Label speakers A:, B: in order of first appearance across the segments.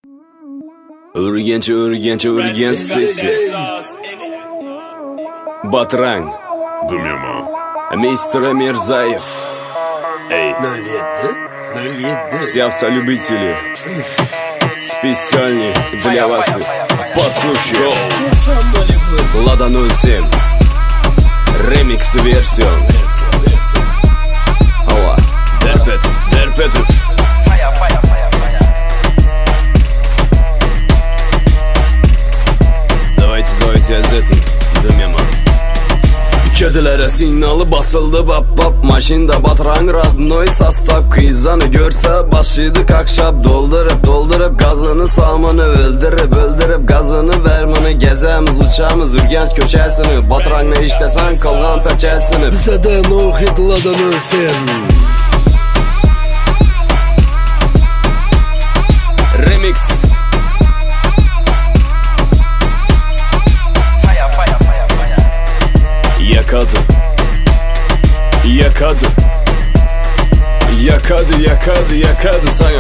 A: Urgensiz. Batrang.
B: Dumyama.
A: Мистер Мирзаев. Эй.
C: 07.
A: Все автолюбители. Специальный для вас. Послушай. Лада 07. Ремикс-версия. Алла. Дерпетов. Давайте azzeting Dumyama. Kedilere signalı basıldı bap maşinda batrang radnoy sastav kıyzanı görse başıydı kakşap doldurup gazını samını öldürüp gazını vermini gezemiz uçağımız Ürgent köşesini batrangla iştesen kalgan peçesini
C: bize de muhit Lada 07.
A: Remix. Yakadı sana.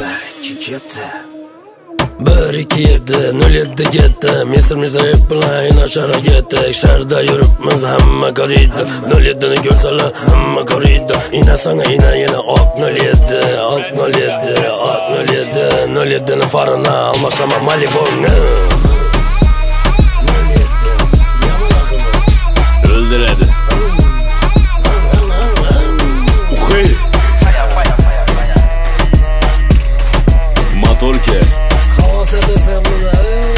C: 1-2-7 07 gitti Mr. Mizayip bilan inaşara gittik Şarda yuribmiz hamma koriydi 07'ni görseler hamma koriydi Ina sana ina yana 07'ni farına almasama Malibu'ni
A: Öldüredi. Motorke.
C: Havas edesem buna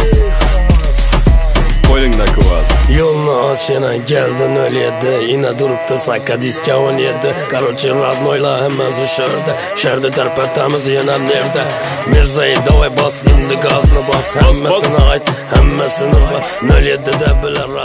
A: Qo'lingda kuvaz.
C: Yo'lni och yana geldin 07 Ina duribdi sakka diska 17 Короче radnoylar hammasi Sharda tarpatamiz yana nerda Mirzayev davay bos endi gazni bos Hammasini ayt hammasini bas 07'da bilar